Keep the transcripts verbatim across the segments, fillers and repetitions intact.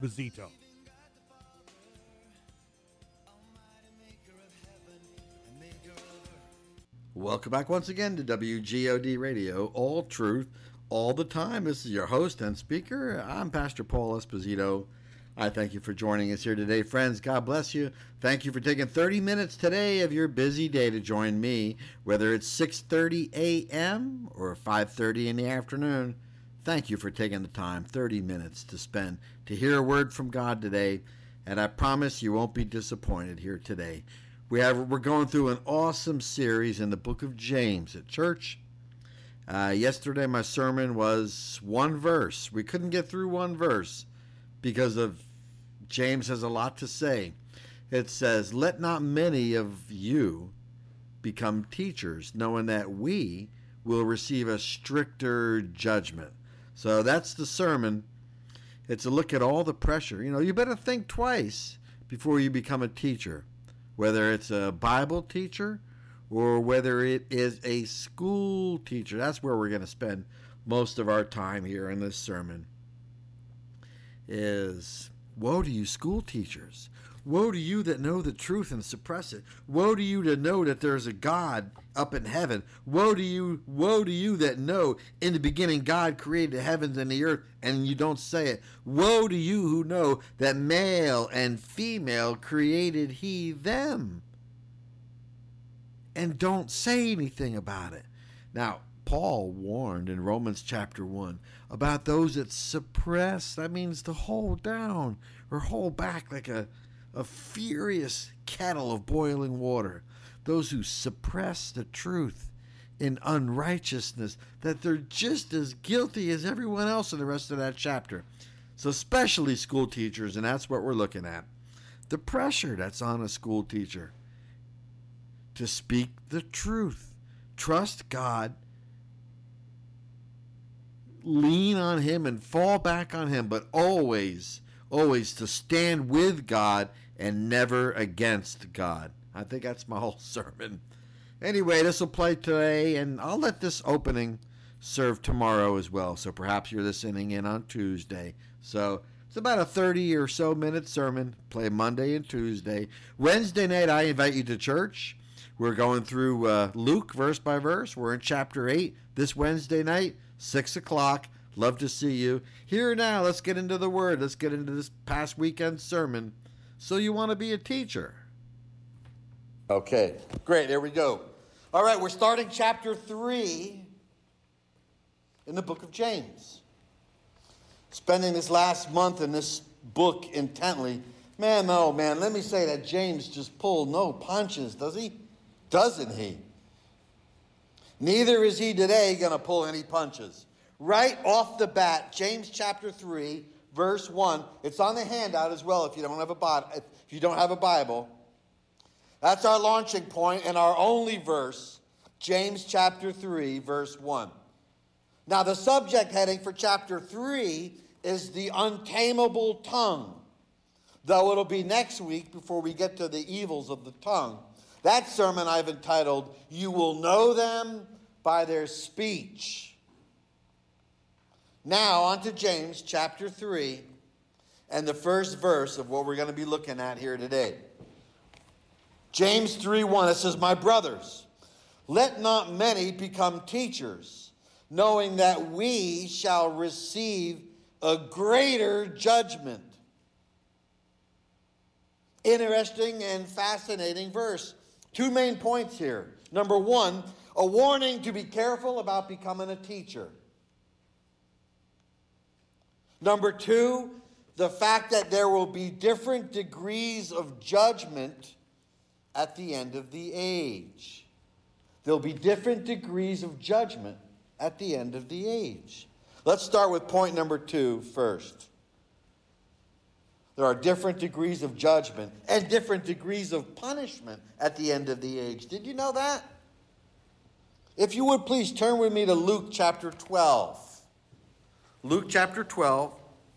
Esposito. Welcome back once again to W G O D Radio, all truth, all the time. This is your host and speaker. I'm Pastor Paul Esposito. I thank you for joining us here today, friends. God bless you. Thank you for taking thirty minutes today of your busy day to join me, whether it's six thirty a.m. or five thirty in the afternoon. Thank you for taking the time, thirty minutes to spend to hear a word from God today, and I promise you won't be disappointed here today. We have we're going through an awesome series in the book of James at church. Uh, yesterday my sermon was one verse. We couldn't get through one verse because of James has a lot to say. It says, "Let not many of you become teachers, knowing that we will receive a stricter judgment." So that's the sermon. It's a look at all the pressure. You know, you better think twice before you become a teacher, whether it's a Bible teacher or whether it is a school teacher. That's where we're going to spend most of our time here in this sermon. Is woe to you, school teachers. Woe to you that know the truth and suppress it. Woe to you that know that there's a God up in heaven. Woe to you, woe to you that know in the beginning God created the heavens and the earth and you don't say it. Woe to you who know that male and female created he them and don't say anything about it. Now, Paul warned in Romans chapter one about those that suppress. That means to hold down or hold back like a, a furious kettle of boiling water. Those who suppress the truth in unrighteousness, that they're just as guilty as everyone else in the rest of that chapter. So especially school teachers, and that's what we're looking at. The pressure that's on a school teacher to speak the truth. Trust God. Lean on him and fall back on him, but always, always to stand with God and never against God. I think that's my whole sermon. Anyway, this will play today, and I'll let this opening serve tomorrow as well. So perhaps you're listening in on Tuesday. So it's about a thirty or so minute sermon. Play Monday and Tuesday. Wednesday night, I invite you to church. We're going through uh, Luke verse by verse. We're in chapter eight this Wednesday night, six o'clock. Love to see you. Here now, let's get into the Word. Let's get into this past weekend's sermon. So you want to be a teacher? Okay, great. There we go. All right, we're starting chapter three in the book of James. Spending this last month in this book intently. Man, oh man, let me say that James just pulled no punches, does he? Doesn't he? Neither is he today going to pull any punches. Right off the bat, James chapter three, verse one. It's on the handout as well if you don't have a Bible. If you don't have a Bible. That's our launching point and our only verse, James chapter three, verse one. Now the subject heading for chapter three is the untamable tongue. Though it'll be next week before we get to the evils of the tongue. That sermon I've entitled, "You Will Know Them by Their Speech." Now on to James chapter three and the first verse of what we're going to be looking at here today. James three one, it says, "My brothers, let not many become teachers, knowing that we shall receive a greater judgment." Interesting and fascinating verse. Two main points here. Number one, a warning to be careful about becoming a teacher. Number two, the fact that there will be different degrees of judgment at the end of the age. There'll be different degrees of judgment at the end of the age. Let's start with point number two first. There are different degrees of judgment and different degrees of punishment at the end of the age. Did you know that? If you would please turn with me to Luke chapter twelve. Luke chapter twelve.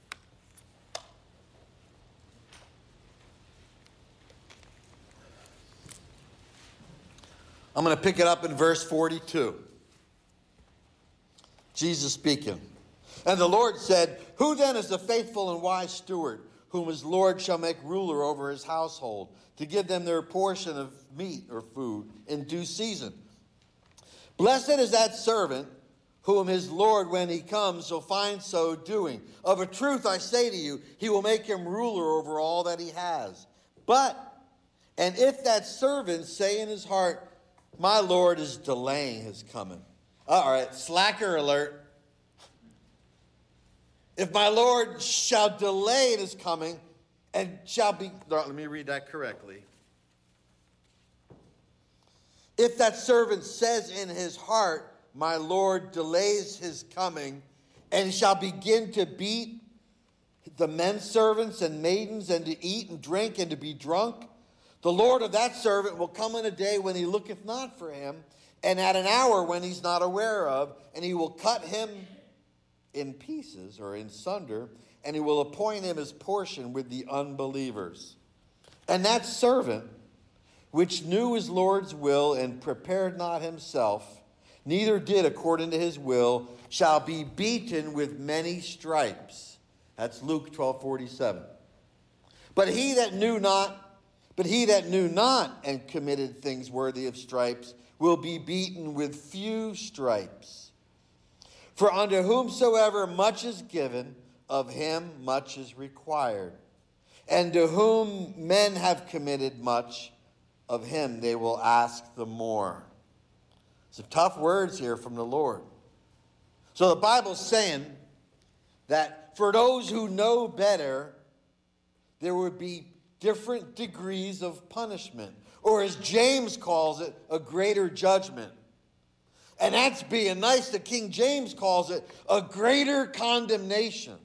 I'm going to pick it up in verse forty-two. Jesus speaking. "And the Lord said, Who then is the faithful and wise steward, whom his Lord shall make ruler over his household, to give them their portion of meat or food in due season. Blessed is that servant whom his Lord, when he comes, shall find so doing. Of a truth I say to you, he will make him ruler over all that he has. But, and if that servant say in his heart, my Lord is delaying his coming. All right, slacker alert. If my Lord shall delay his coming, and shall be, let me read that correctly. If that servant says in his heart, my Lord delays his coming, and shall begin to beat the men servants and maidens, and to eat and drink and to be drunk, the Lord of that servant will come in a day when he looketh not for him, and at an hour when he's not aware of, and he will cut him in pieces or in sunder, and he will appoint him his portion with the unbelievers. And that servant, which knew his Lord's will and prepared not himself, neither did according to his will, shall be beaten with many stripes. That's Luke twelve forty-seven. But he that knew not, but he that knew not and committed things worthy of stripes will be beaten with few stripes. For unto whomsoever much is given, of him much is required. And to whom men have committed much, of him they will ask the more. Some tough words here from the Lord. So the Bible's saying that for those who know better, there would be different degrees of punishment. Or as James calls it, a greater judgment. And that's being nice. The King James calls it a greater condemnation.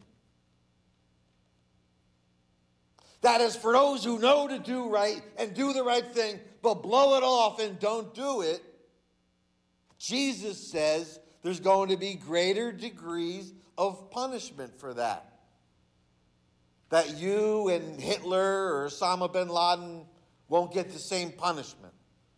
That is for those who know to do right and do the right thing, but blow it off and don't do it. Jesus says there's going to be greater degrees of punishment for that. That you and Hitler or Osama bin Laden won't get the same punishment.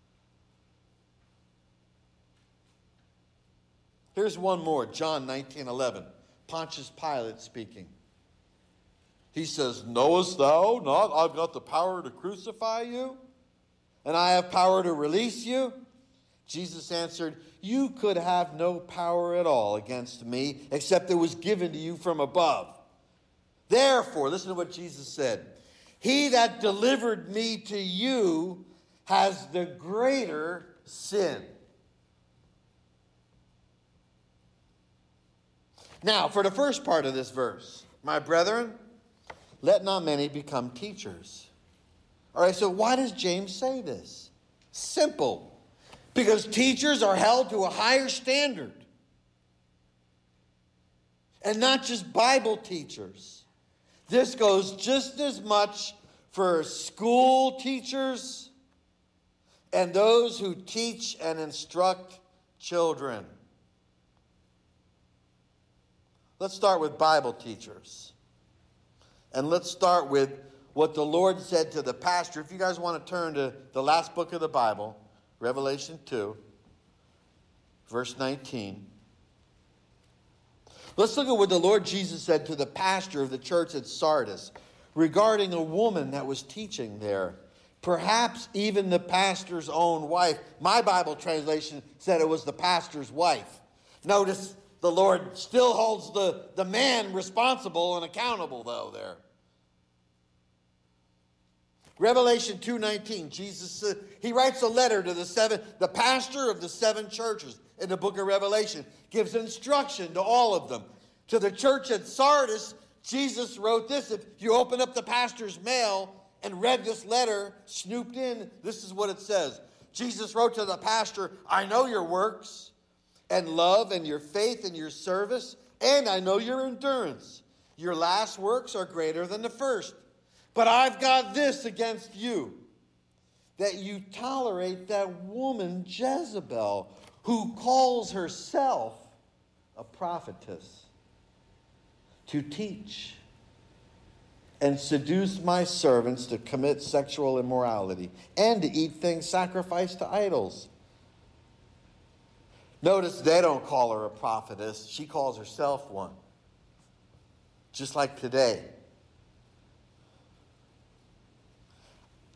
Here's one more, John nineteen eleven. Pontius Pilate speaking. He says, knowest thou not I've got the power to crucify you? And I have power to release you? Jesus answered, you could have no power at all against me, except it was given to you from above. Therefore, listen to what Jesus said. He that delivered me to you has the greater sin. Now, for the first part of this verse, my brethren, let not many become teachers. All right, so why does James say this? Simple. Because teachers are held to a higher standard. And not just Bible teachers. This goes just as much for school teachers and those who teach and instruct children. Let's start with Bible teachers. And let's start with what the Lord said to the pastor. If you guys want to turn to the last book of the Bible, Revelation two, verse nineteen. Let's look at what the Lord Jesus said to the pastor of the church at Sardis regarding a woman that was teaching there. Perhaps even the pastor's own wife. My Bible translation said it was the pastor's wife. Notice the Lord still holds the, the man responsible and accountable, though, there. Revelation two nineteen, Jesus, uh, he writes a letter to the seven, the pastor of the seven churches in the book of Revelation, gives instruction to all of them. To the church at Sardis, Jesus wrote this. If you open up the pastor's mail and read this letter, snooped in, this is what it says. Jesus wrote to the pastor, I know your works and love and your faith and your service, and I know your endurance. Your last works are greater than the first. But I've got this against you, that you tolerate that woman Jezebel, who calls herself a prophetess, to teach and seduce my servants to commit sexual immorality and to eat things sacrificed to idols. Notice they don't call her a prophetess. She calls herself one. Just like today.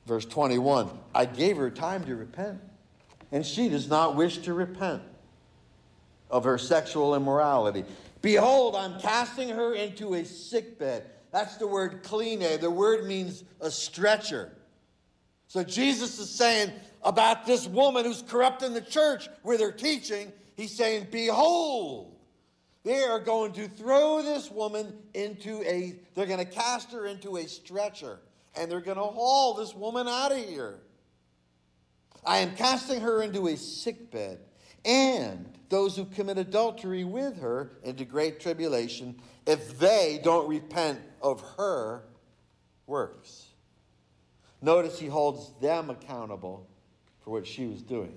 Verse twenty-one, I gave her time to repent, and she does not wish to repent of her sexual immorality. Behold, I'm casting her into a sickbed. That's the word kline. The word means a stretcher. So Jesus is saying about this woman who's corrupting the church where they're teaching, he's saying, behold, they are going to throw this woman into a, they're going to cast her into a stretcher, and they're going to haul this woman out of here. I am casting her into a sickbed, and those who commit adultery with her into great tribulation, if they don't repent of her works. Notice he holds them accountable for what she was doing.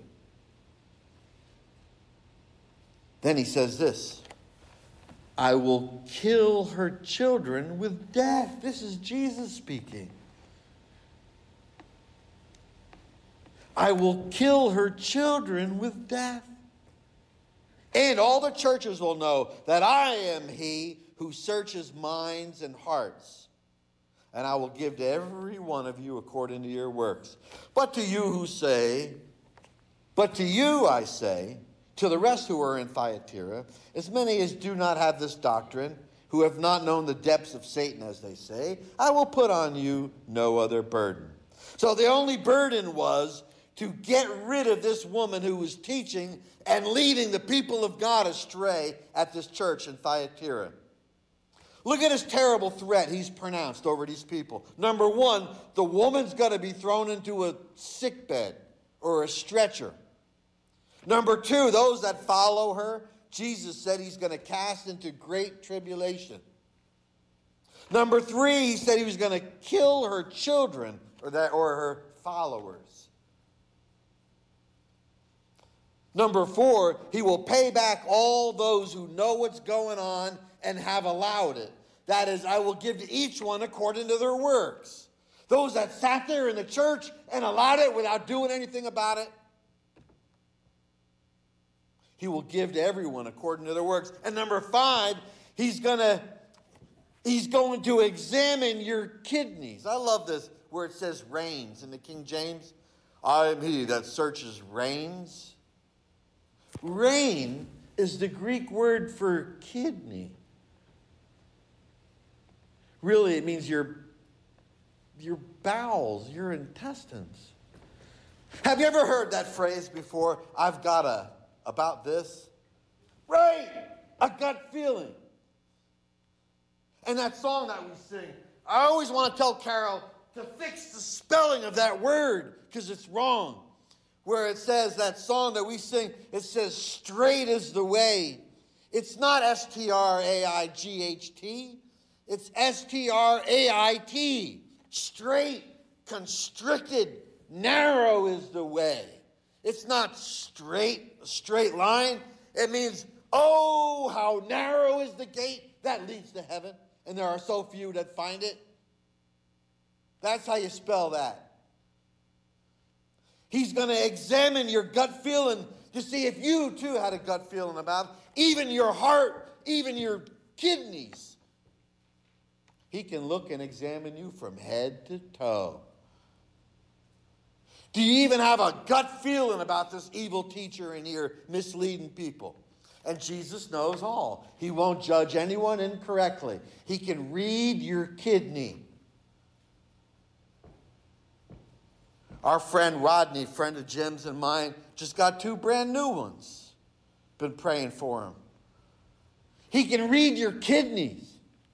Then he says this, I will kill her children with death. This is Jesus speaking. I will kill her children with death. And all the churches will know that I am he who searches minds and hearts. And I will give to every one of you according to your works. But to you who say, but to you I say, to the rest who are in Thyatira, as many as do not have this doctrine, who have not known the depths of Satan, as they say, I will put on you no other burden. So the only burden was to get rid of this woman who was teaching and leading the people of God astray at this church in Thyatira. Look at his terrible threat he's pronounced over these people. Number one, the woman's got to be thrown into a sickbed or a stretcher. Number two, those that follow her, Jesus said he's going to cast into great tribulation. Number three, he said he was going to kill her children or, that, or her followers. Number four, he will pay back all those who know what's going on and have allowed it. That is, I will give to each one according to their works. Those that sat there in the church and allowed it without doing anything about it, he will give to everyone according to their works. And number five, he's gonna, he's going to examine your kidneys. I love this where it says reins in the King James. I am he that searches reins. Rein is the Greek word for kidney. Really, it means your, your bowels, your intestines. Have you ever heard that phrase before? I've got a, about this? Right, a gut feeling. And that song that we sing, I always want to tell Carol to fix the spelling of that word because it's wrong. Where it says, that song that we sing, it says, straight is the way. It's not S T R A I G H T. It's S T R A I T. Straight, constricted, narrow is the way. It's not straight, a straight line. It means, oh, how narrow is the gate that leads to heaven. And there are so few that find it. That's how you spell that. He's going to examine your gut feeling to see if you too had a gut feeling about it. Even your heart, even your kidneys. He can look and examine you from head to toe. Do you even have a gut feeling about this evil teacher in here misleading people? And Jesus knows all. He won't judge anyone incorrectly. He can read your kidney. Our friend Rodney, friend of Jim's and mine, just got two brand new ones. Been praying for him. He can read your kidneys.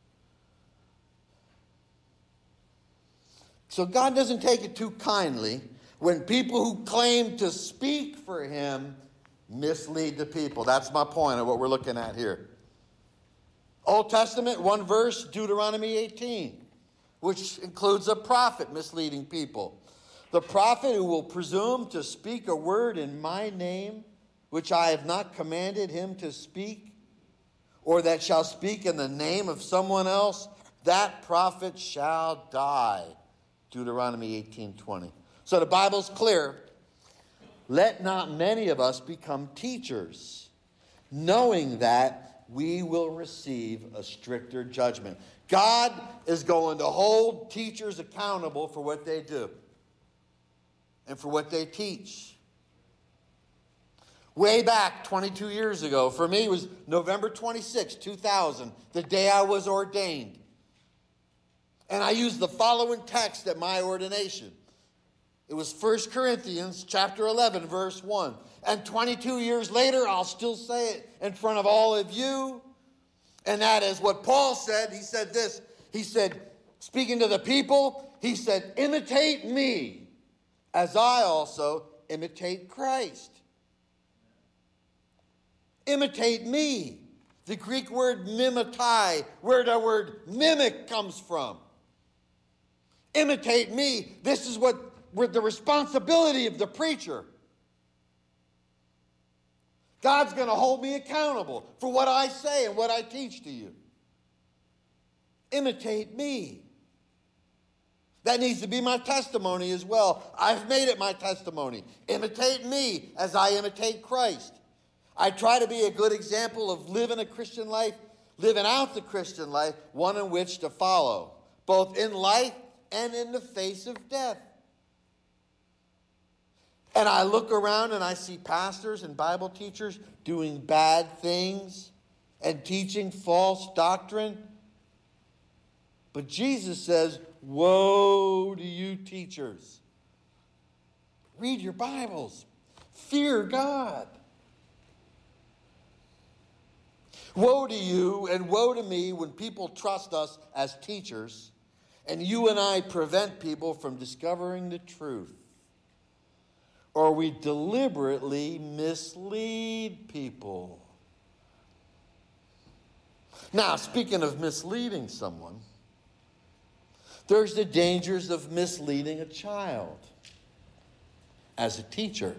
So God doesn't take it too kindly when people who claim to speak for him mislead the people. That's my point of what we're looking at here. Old Testament, one verse, Deuteronomy eighteen, which includes a prophet misleading people. The prophet who will presume to speak a word in my name, which I have not commanded him to speak, or that shall speak in the name of someone else, that prophet shall die. Deuteronomy eighteen twenty. So the Bible's clear. Let not many of us become teachers, knowing that we will receive a stricter judgment. God is going to hold teachers accountable for what they do. and for what they teach. Way back twenty-two years ago, for me it was November twenty-sixth, two thousand, the day I was ordained. And I used the following text at my ordination. It was First Corinthians chapter eleven, verse one. And twenty-two years later, I'll still say it in front of all of you. And that is what Paul said. He said this. He said, speaking to the people, he said, imitate me as I also imitate Christ. Imitate me. The Greek word mimetai, where the word mimic comes from. Imitate me. This is what the responsibility of the preacher. God's going to hold me accountable for what I say and what I teach to you. Imitate me. That needs to be my testimony as well. I've made it my testimony. Imitate me as I imitate Christ. I try to be a good example of living a Christian life, living out the Christian life, one in which to follow, both in life and in the face of death. And I look around and I see pastors and Bible teachers doing bad things and teaching false doctrine. But Jesus says, woe to you teachers. Read your Bibles. Fear God. Woe to you and woe to me when people trust us as teachers and you and I prevent people from discovering the truth. Or we deliberately mislead people. Now, speaking of misleading someone, there's the dangers of misleading a child as a teacher.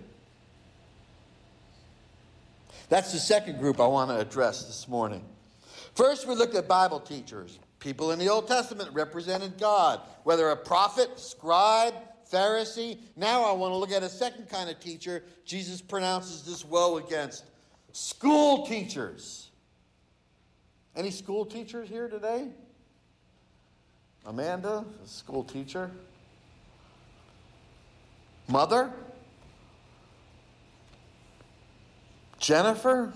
That's the second group I want to address this morning. First, we looked at Bible teachers. People in the Old Testament represented God, whether a prophet, scribe, Pharisee. Now I want to look at a second kind of teacher Jesus pronounces this woe against. School teachers. Any school teachers here today? Amanda, a school teacher. Mother? Jennifer?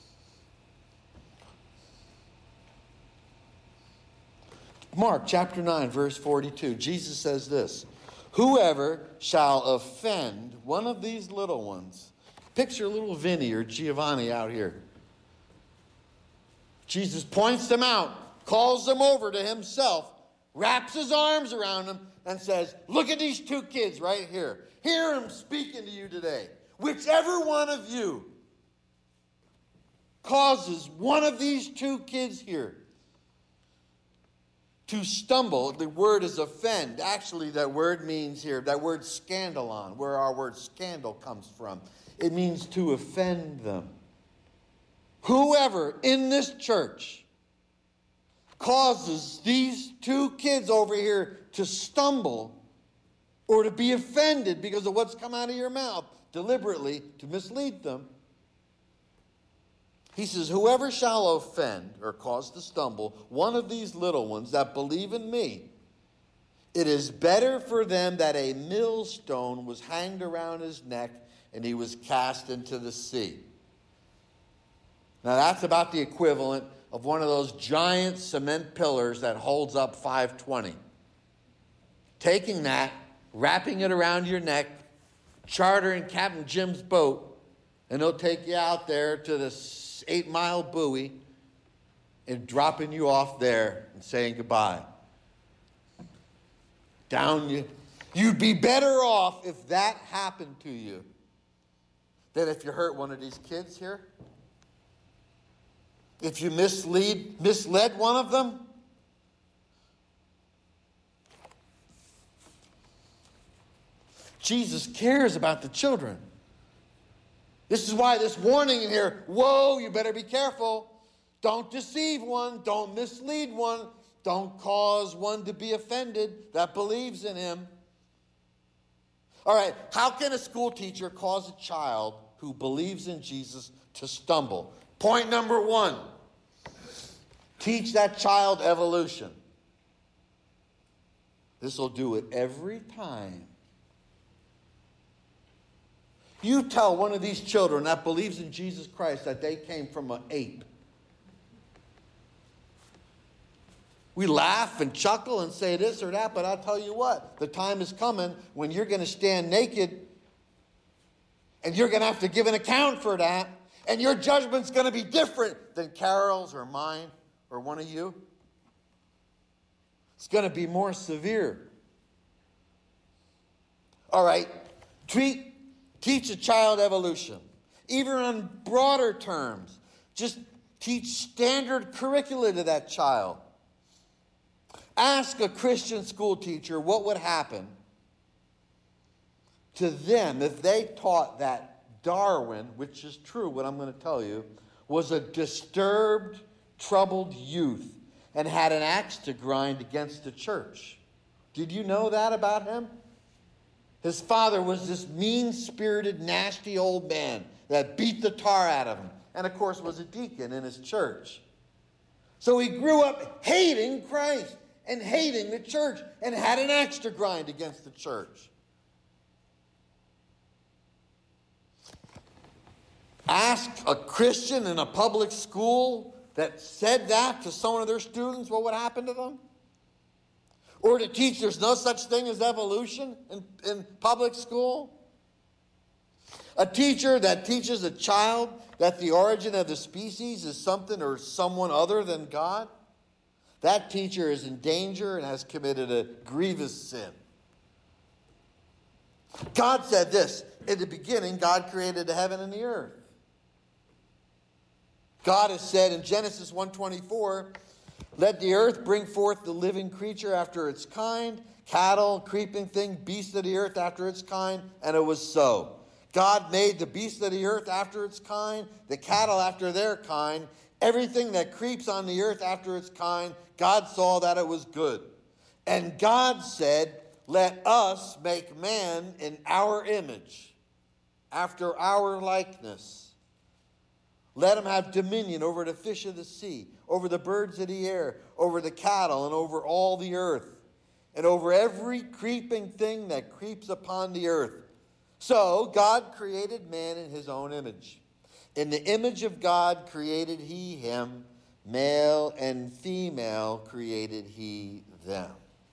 Mark chapter nine, verse forty-two. Jesus says this. Whoever shall offend one of these little ones. Picture little Vinny or Giovanni out here. Jesus points them out, calls them over to himself, wraps his arms around them, and says, look at these two kids right here. Hear him speaking to you today. Whichever one of you causes one of these two kids here to stumble, the word is offend. Actually, that word means here, that word scandalon, where our word scandal comes from. It means to offend them. Whoever in this church causes these two kids over here to stumble or to be offended because of what's come out of your mouth, deliberately to mislead them, he says, whoever shall offend or cause to stumble one of these little ones that believe in me, it is better for them that a millstone was hanged around his neck and he was cast into the sea. Now that's about the equivalent of one of those giant cement pillars that holds up five twenty. Taking that, wrapping it around your neck, chartering Captain Jim's boat, and he'll take you out there to the eight-mile buoy and dropping you off there and saying goodbye. Down you. You'd be better off if that happened to you than if you hurt one of these kids here. If you mislead, misled one of them. Jesus cares about the children. This is why this warning in here, whoa, you better be careful. Don't deceive one. Don't mislead one. Don't cause one to be offended that believes in him. All right, how can a school teacher cause a child who believes in Jesus to stumble? Point number one, teach that child evolution. This will do it every time. You tell one of these children that believes in Jesus Christ that they came from an ape. We laugh and chuckle and say this or that, but I'll tell you what, the time is coming when you're going to stand naked and you're going to have to give an account for that, and your judgment's going to be different than Carol's or mine or one of you. It's going to be more severe. All right, treat, teach a child evolution. Even on broader terms, just teach standard curricula to that child. Ask a Christian school teacher what would happen to them if they taught that Darwin, which is true, what I'm going to tell you, was a disturbed, troubled youth and had an axe to grind against the church. Did you know that about him? His father was this mean-spirited, nasty old man that beat the tar out of him, and of course was a deacon in his church. So he grew up hating Christ and hating the church and had an axe to grind against the church. Ask a Christian in a public school that said that to some of their students, what would happen to them? Or to teach there's no such thing as evolution in, in public school? A teacher that teaches a child that the origin of the species is something or someone other than God? That teacher is in danger and has committed a grievous sin. God said this, in the beginning, God created the heaven and the earth. God has said in Genesis one twenty-four, let the earth bring forth the living creature after its kind, cattle, creeping thing, beasts of the earth after its kind, and it was so. God made the beasts of the earth after its kind, the cattle after their kind, everything that creeps on the earth after its kind. God saw that it was good. And God said, let us make man in our image, after our likeness. Let him have dominion over the fish of the sea, over the birds of the air, over the cattle, and over all the earth, and over every creeping thing that creeps upon the earth. So God created man in his own image. In the image of God created he him, male and female created he them.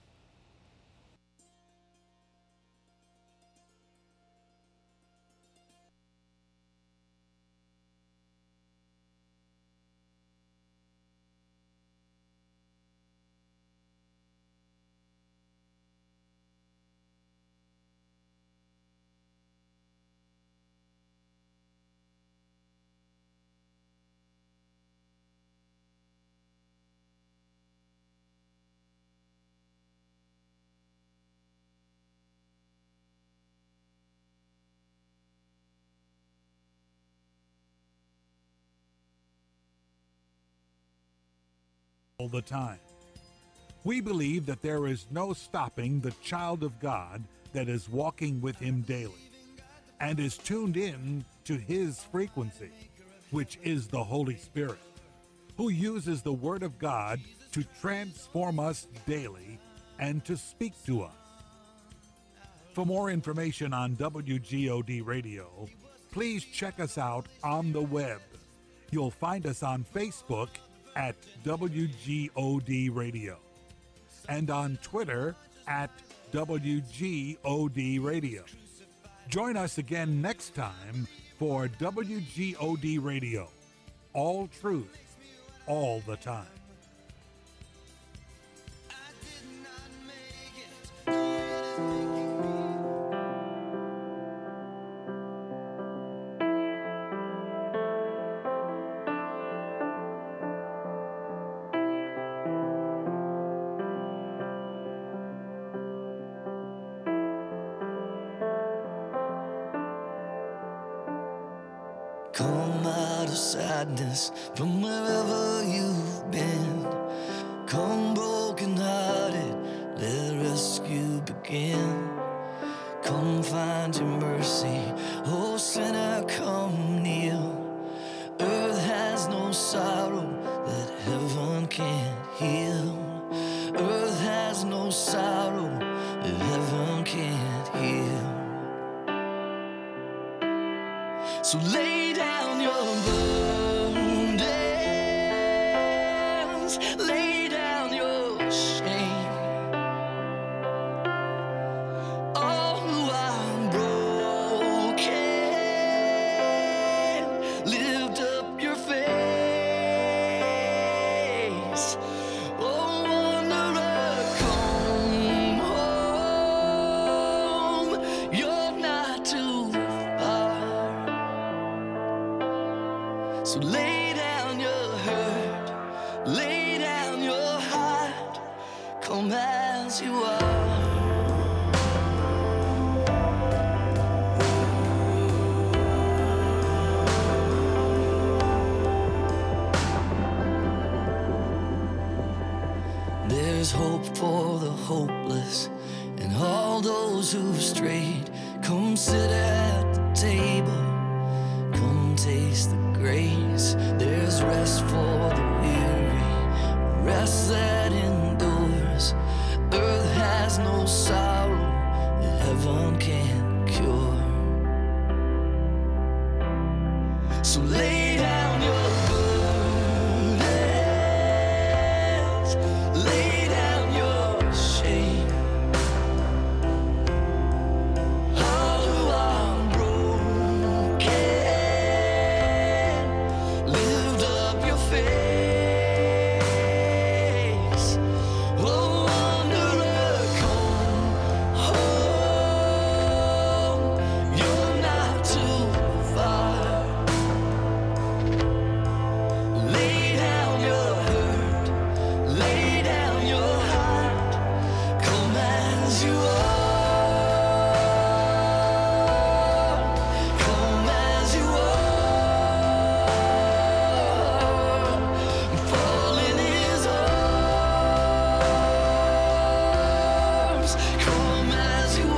All the time. We believe that there is no stopping the child of God that is walking with him daily and is tuned in to his frequency, which is the Holy Spirit, who uses the Word of God to transform us daily and to speak to us. For more information on W G O D Radio, please check us out on the web. You'll find us on Facebook at W G O D Radio and on Twitter at W G O D Radio. Join us again next time for W G O D Radio. All truth, all the time. Come out of sadness from wherever you've been. Come broken-hearted, let rescue begin. Come find your mercy, oh sinner, come kneel. Earth has no sorrow that heaven can't heal. Earth has no sorrow that heaven can't heal. So lay down your burdens, lay down your shame. Oh, I'm broken. Lift up your face. Oh, wanderer, come home. You're not too far. So lay down your hurt, lay down your heart, come as you are. There's hope for the hopeless and all those who've strayed. Come sit at the table, come taste the grace. There's rest for the weary, rest that endures. Earth has no sorrow that heaven can't cure. So lay down your burdens, lay down your shame. Oh, I'm broken. Lift up your face. Oh, wanderer, come home. You're not too far. Lay down your hurt, lay down your heart, come as you are, come as you are, fall in his arms, come as you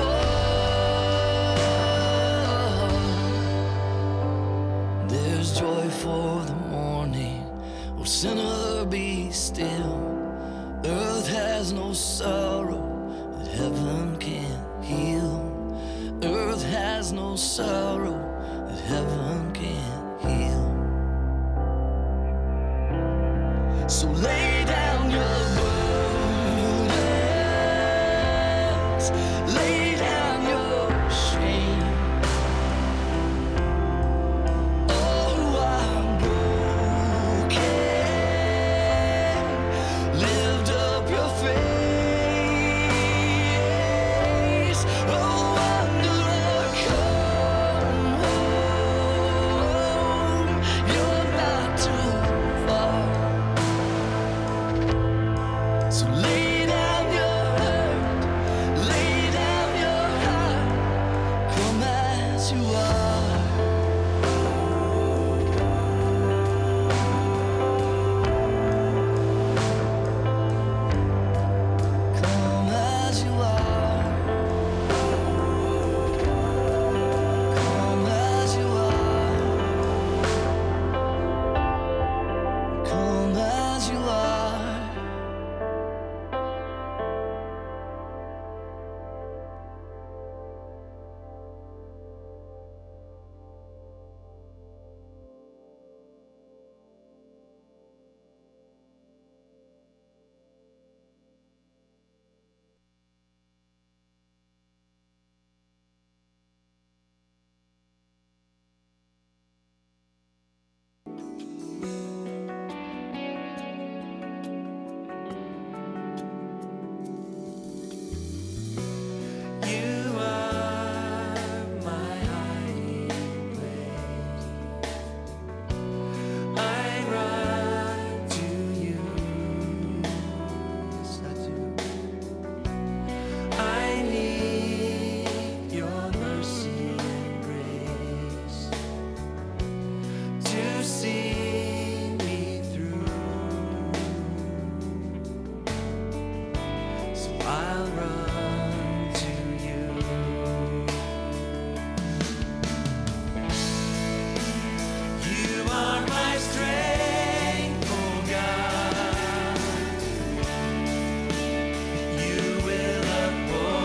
are. There's joy for the morning, oh sinner, be still. Earth has no sorrow that heaven can't heal. Earth has no sorrow that heaven can't heal. So lay down your burdens, lay